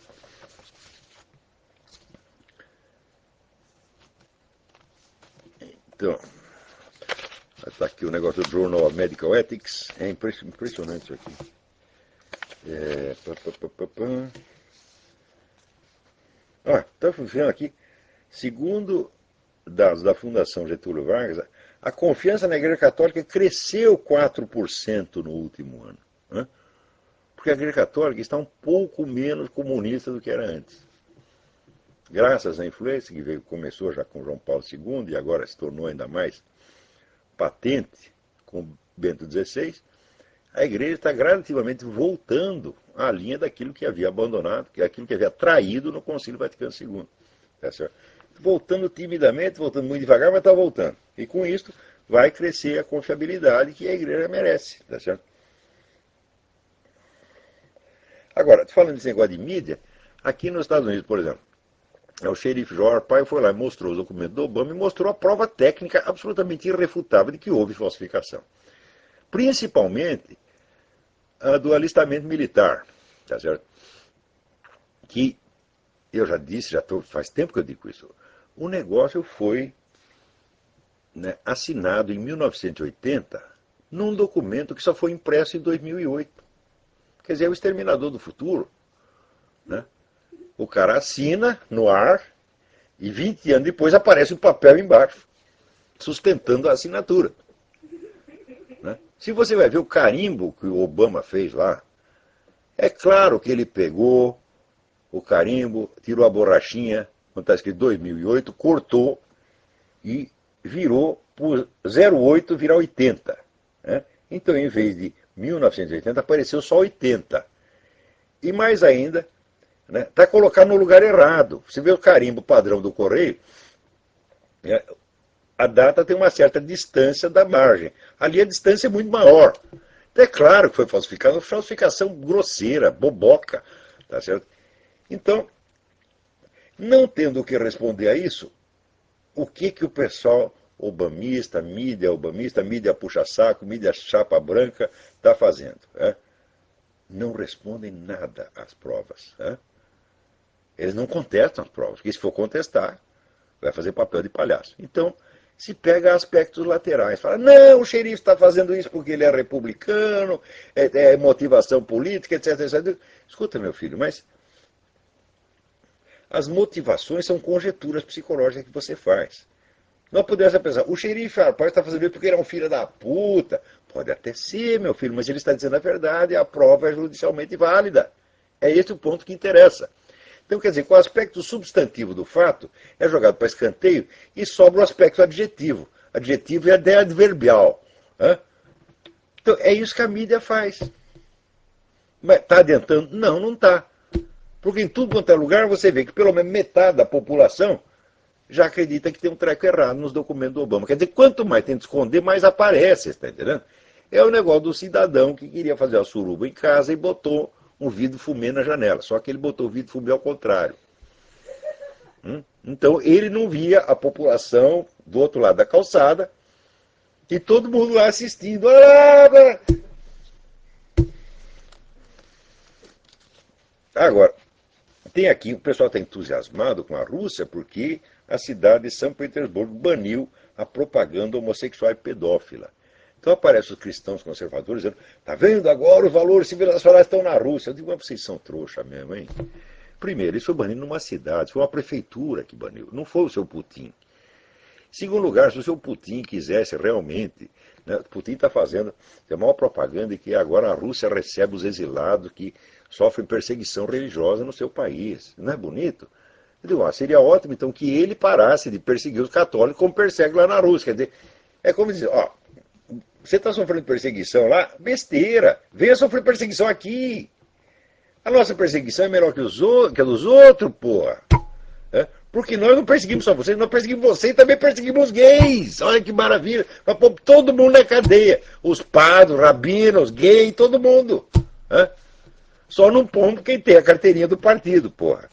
Então, está aqui o negócio do Journal of Medical Ethics. É impressionante isso aqui. É, pá, pá, pá, pá, pá. Ah, está funcionando aqui. Segundo dados da Fundação Getúlio Vargas, a confiança na Igreja Católica cresceu quatro por cento no último ano. Né? Porque a Igreja Católica está um pouco menos comunista do que era antes. Graças à influência que veio, começou já com João Paulo segundo e agora se tornou ainda mais patente com Bento dezesseis, a Igreja está gradativamente voltando à linha daquilo que havia abandonado, que é aquilo que havia traído no Concílio Vaticano segundo. Tá certo? Voltando timidamente, voltando muito devagar, mas está voltando. E com isso vai crescer a confiabilidade que a Igreja merece. Tá certo? Agora, falando desse negócio de mídia, aqui nos Estados Unidos, por exemplo, o xerife João Arpaio foi lá e mostrou os documentos do Obama e mostrou a prova técnica absolutamente irrefutável de que houve falsificação. Principalmente a do alistamento militar. Tá certo? Que eu já disse, já tô, faz tempo que eu digo isso. O negócio foi, né, assinado em mil novecentos e oitenta num documento que só foi impresso em dois mil e oito. Quer dizer, é o Exterminador do Futuro. Né? O cara assina no ar e vinte anos depois aparece um papel embaixo, sustentando a assinatura. Né? Se você vai ver o carimbo que o Obama fez lá, é claro que ele pegou o carimbo, tirou a borrachinha, quando está escrito dois mil e oito, cortou e virou por zero oito virar oitenta. Né? Então, em vez de mil novecentos e oitenta, apareceu só oitenta. E mais ainda, está, né, tá colocado no lugar errado. Você vê o carimbo padrão do correio, né, a data tem uma certa distância da margem. Ali a distância é muito maior. Então, é claro que foi falsificado, uma falsificação grosseira, boboca. Tá certo? Então, não tendo o que responder a isso, o que, que o pessoal obamista, mídia obamista, mídia puxa-saco, mídia chapa branca está fazendo? É? Não respondem nada às provas. É? Eles não contestam as provas, porque se for contestar, vai fazer papel de palhaço. Então, se pega aspectos laterais. Fala, não, o xerife está fazendo isso porque ele é republicano, é, é motivação política, etc, etcétera. Escuta, meu filho, mas as motivações são conjecturas psicológicas que você faz. Não pudesse pensar, o xerife Arpaio está fazendo isso porque ele é um filho da puta. Pode até ser, meu filho, mas ele está dizendo a verdade e a prova é judicialmente válida. É esse o ponto que interessa. Então, quer dizer, com o aspecto substantivo do fato é jogado para escanteio e sobra o aspecto adjetivo. Adjetivo é adverbial. Né? Então, é isso que a mídia faz. Mas está adiantando? Não, não está. Porque em tudo quanto é lugar você vê que pelo menos metade da população já acredita que tem um treco errado nos documentos do Obama. Quer dizer, quanto mais tenta esconder, mais aparece, está entendendo? É o negócio do cidadão que queria fazer a suruba em casa e botou um vidro fumê na janela. Só que ele botou o vidro fumê ao contrário. Hum? Então ele não via a população do outro lado da calçada e todo mundo lá assistindo. Ah, agora, tem aqui, o pessoal está entusiasmado com a Rússia porque a cidade de São Petersburgo baniu a propaganda homossexual e pedófila. Então aparecem os cristãos conservadores dizendo, tá vendo agora os valores civilizacionais estão na Rússia. Eu digo, mas vocês são trouxa mesmo, hein? Primeiro, isso foi banido numa cidade, foi uma prefeitura que baniu, não foi o seu Putin. Segundo lugar, se o seu Putin quisesse realmente, né, Putin está fazendo a maior propaganda que agora a Rússia recebe os exilados, que sofrem perseguição religiosa no seu país. Não é bonito? Eu digo, ah, seria ótimo então que ele parasse de perseguir os católicos como persegue lá na Rússia. Quer dizer, é como dizer, ó, você está sofrendo perseguição lá? Besteira. Venha sofrer perseguição aqui. A nossa perseguição é melhor que, os o... que a dos outros, porra. É? Porque nós não perseguimos só vocês, nós perseguimos você e também perseguimos os gays. Olha que maravilha. Para pôr todo mundo na cadeia. Os padres, os rabinos, os gays, todo mundo. É? Só não pombo quem tem a carteirinha do partido, porra.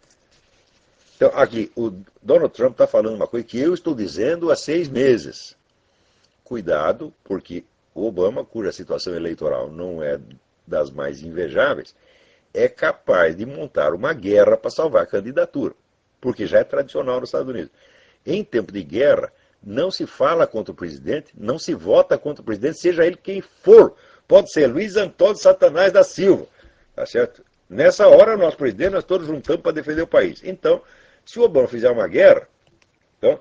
Então, aqui, o Donald Trump está falando uma coisa que eu estou dizendo há seis meses. Cuidado, porque o Obama, cuja situação eleitoral não é das mais invejáveis, é capaz de montar uma guerra para salvar a candidatura. Porque já é tradicional nos Estados Unidos. Em tempo de guerra, não se fala contra o presidente, não se vota contra o presidente, seja ele quem for. Pode ser Luiz Antônio Satanás da Silva. Tá certo? Nessa hora, nós, presidente, nós todos juntamos para defender o país. Então, se o Obama fizer uma guerra, então,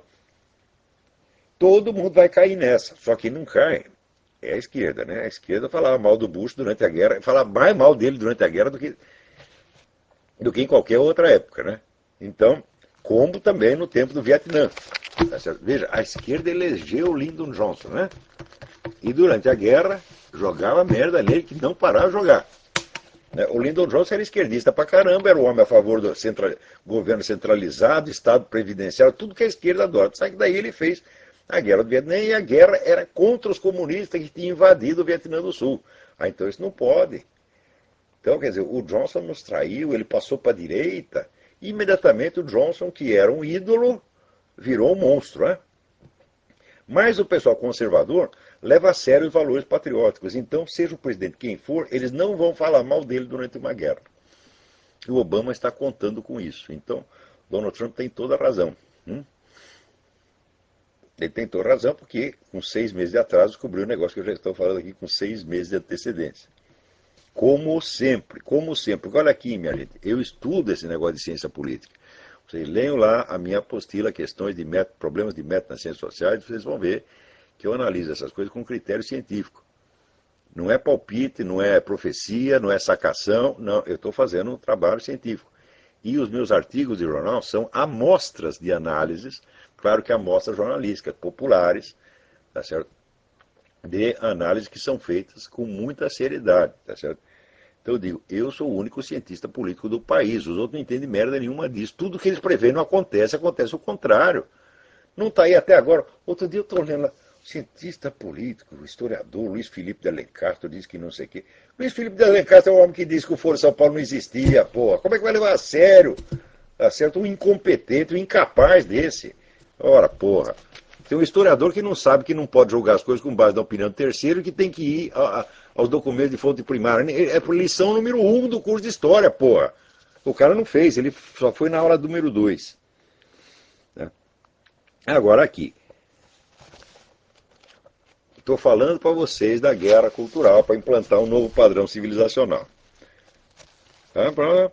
todo mundo vai cair nessa. Só que não cai. É a esquerda, né? A esquerda falava mal do Bush durante a guerra, falava mais mal dele durante a guerra do que, do que em qualquer outra época, né? Então, como também no tempo do Vietnã. Tá certo? Veja, a esquerda elegeu o Lyndon Johnson, né? E durante a guerra jogava merda nele que não parava de jogar. O Lyndon Johnson era esquerdista pra caramba, era o homem a favor do central, governo centralizado, Estado previdenciário, tudo que a esquerda adora. Só que daí ele fez a guerra do Vietnã e a guerra era contra os comunistas que tinham invadido o Vietnã do Sul. Ah, então isso não pode. Então, quer dizer, o Johnson nos traiu, ele passou para a direita, e imediatamente o Johnson, que era um ídolo, virou um monstro, né? Mas o pessoal conservador leva a sério os valores patrióticos. Então, seja o presidente quem for, eles não vão falar mal dele durante uma guerra. E o Obama está contando com isso. Então, Donald Trump tem toda a razão. Hum? Ele tem toda a razão porque, com seis meses de atraso, descobriu o negócio que eu já estou falando aqui com seis meses de antecedência. Como sempre, como sempre. Olha aqui, minha gente, eu estudo esse negócio de ciência política. Vocês leiam lá a minha apostila, questões de método, problemas de método nas ciências sociais, vocês vão ver que eu analiso essas coisas com critério científico. Não é palpite, não é profecia, não é sacação, não, eu estou fazendo um trabalho científico. E os meus artigos de jornal são amostras de análises, claro que amostras jornalísticas, populares, tá certo? De análises que são feitas com muita seriedade, tá certo? Então eu digo, eu sou o único cientista político do país, os outros não entendem merda nenhuma disso. Tudo que eles preveem não acontece, acontece o contrário. Não está aí até agora. Outro dia eu estou lendo lá, cientista político, historiador, Luiz Felipe de Alencastro diz que não sei o quê. Luiz Felipe de Alencastro é o homem que disse que o Foro de São Paulo não existia, porra. Como é que vai levar a sério? Tá certo? Um incompetente, um incapaz desse. Ora, porra. Tem um historiador que não sabe que não pode julgar as coisas com base na opinião do terceiro e que tem que ir a, a, aos documentos de fonte primária. É por lição número um do curso de história, porra. O cara não fez, ele só foi na aula número dois. Né? Agora aqui. Estou falando para vocês da guerra cultural para implantar um novo padrão civilizacional. Tá? Pra...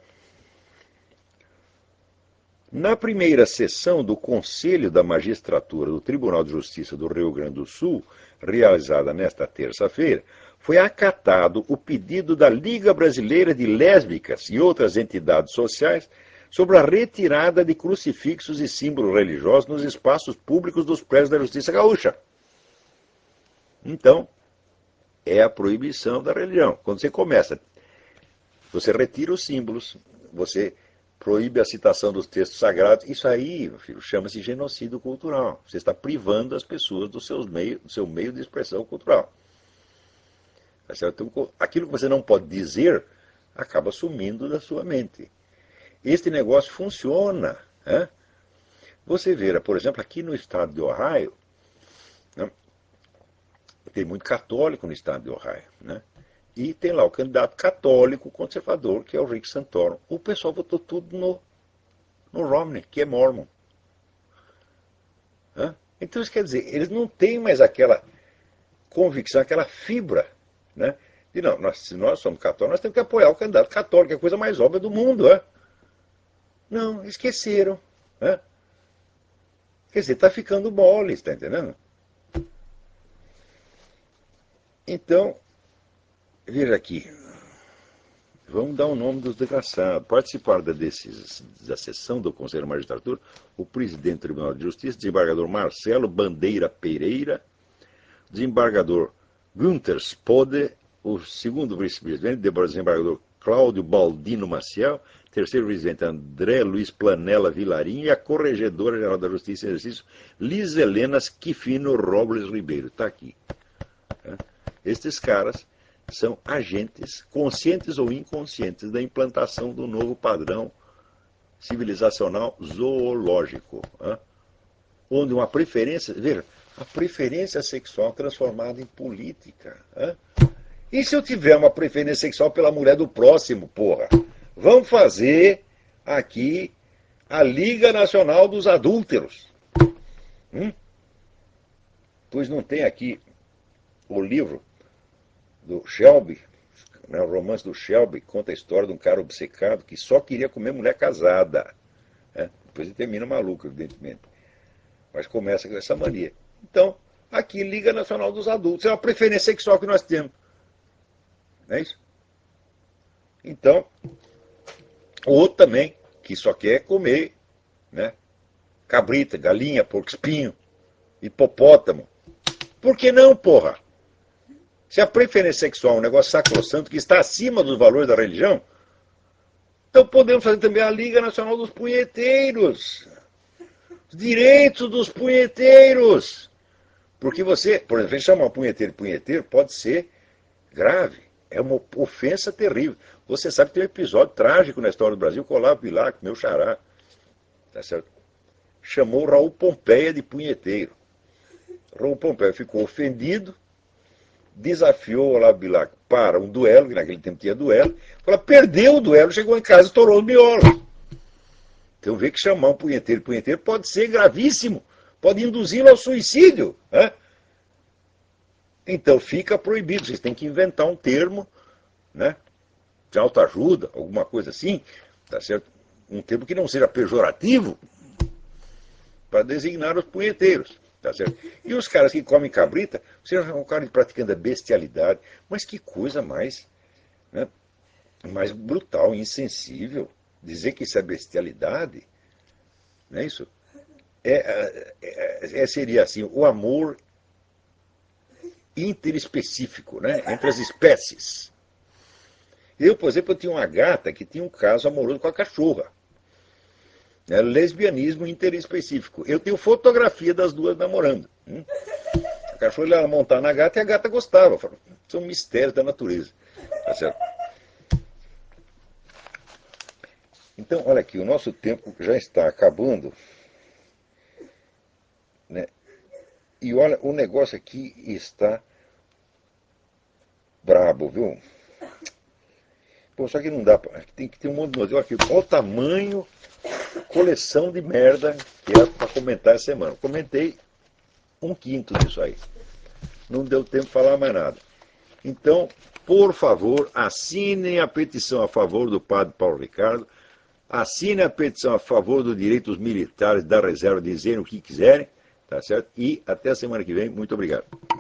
Na primeira sessão do Conselho da Magistratura do Tribunal de Justiça do Rio Grande do Sul, realizada nesta terça-feira, foi acatado o pedido da Liga Brasileira de Lésbicas e outras entidades sociais sobre a retirada de crucifixos e símbolos religiosos nos espaços públicos dos prédios da Justiça Gaúcha. Então, é a proibição da religião. Quando você começa, você retira os símbolos, você proíbe a citação dos textos sagrados. Isso aí, meu filho, chama-se genocídio cultural. Você está privando as pessoas do, seus meio, do seu meio de expressão cultural. Tá certo? Então, aquilo que você não pode dizer acaba sumindo da sua mente. Este negócio funciona. Né? Você vê, por exemplo, aqui no estado de Ohio, né, tem muito católico no estado de Ohio, né? E tem lá o candidato católico conservador, que é o Rick Santorum. O pessoal votou tudo no, no Romney, que é mormon. Hã? Então isso quer dizer, eles não têm mais aquela convicção, aquela fibra, né? De não, nós, se nós somos católicos, nós temos que apoiar o candidato católico, que é a coisa mais óbvia do mundo. Hã? Não, esqueceram. Hã? Quer dizer, está ficando mole, está entendendo? Então, veja aqui. vamos dar o nome dos desgraçados. Participaram da, desses, da sessão do Conselho de Magistratura o presidente do Tribunal de Justiça, desembargador Marcelo Bandeira Pereira, desembargador Günther Spode, o segundo vice-presidente, desembargador Cláudio Baldino Maciel, terceiro presidente André Luiz Planella Vilarinho e a corregedora-geral da Justiça em exercício, Liz Helena Schifino Robles Ribeiro. Está aqui. Estes caras são agentes, conscientes ou inconscientes, da implantação do novo padrão civilizacional zoológico, né? Onde uma preferência, veja, a preferência sexual transformada em política. Né? E se eu tiver uma preferência sexual pela mulher do próximo, porra? Vamos fazer aqui a Liga Nacional dos Adúlteros. Hum? Pois não tem aqui o livro do Shelby, né, o romance do Shelby, conta a história de um cara obcecado que só queria comer mulher casada. Né? Depois ele termina maluco, evidentemente. Mas começa com essa mania. Então, aqui, Liga Nacional dos Adultos. É uma preferência sexual que nós temos. Não é isso? Então, o outro também, que só quer comer, né, cabrita, galinha, porco-espinho, hipopótamo. Por que não, porra? Se a preferência sexual é um negócio sacrossanto que está acima dos valores da religião, então podemos fazer também a Liga Nacional dos Punheteiros. Os direitos dos punheteiros. Porque você, por exemplo, chamar um punheteiro de punheteiro pode ser grave. É uma ofensa terrível. Você sabe que tem um episódio trágico na história do Brasil, com o Olavo Bilac, meu xará, tá certo? Chamou Raul Pompeia de punheteiro. Raul Pompeia ficou ofendido, desafiou o Olavo Bilac para um duelo, que naquele tempo tinha duelo, ela perdeu o duelo, chegou em casa e estourou os miolos. Então vê que chamar um punheteiro de punheteiro pode ser gravíssimo, pode induzi-lo ao suicídio. Né? Então fica proibido, vocês têm que inventar um termo, né, de autoajuda, alguma coisa assim, tá certo? Um termo que não seja pejorativo para designar os punheteiros. Tá certo? E os caras que comem cabrita, você é um cara praticando a bestialidade, mas que coisa mais, né, mais brutal, insensível. Dizer que isso é bestialidade, não é isso? É, é, é, seria assim, o amor interespecífico, né, entre as espécies. Eu, por exemplo, eu tinha uma gata que tinha um caso amoroso com a cachorra. É lesbianismo interespecífico. Eu tenho fotografia das duas namorando. Hum? A cachorra ia montar na gata e a gata gostava. São mistérios da natureza. Tá certo? Então, olha aqui, o nosso tempo já está acabando. Né? E olha, o negócio aqui está brabo, viu? Pô, só que não dá, tem que ter um monte de modelo aqui. Olha o tamanho, coleção de merda que era para comentar essa semana. Comentei um quinto disso aí. Não deu tempo de falar mais nada. Então, por favor, assinem a petição a favor do padre Paulo Ricardo, assinem a petição a favor dos direitos militares da reserva, dizendo o que quiserem, tá certo? E até a semana que vem. Muito obrigado.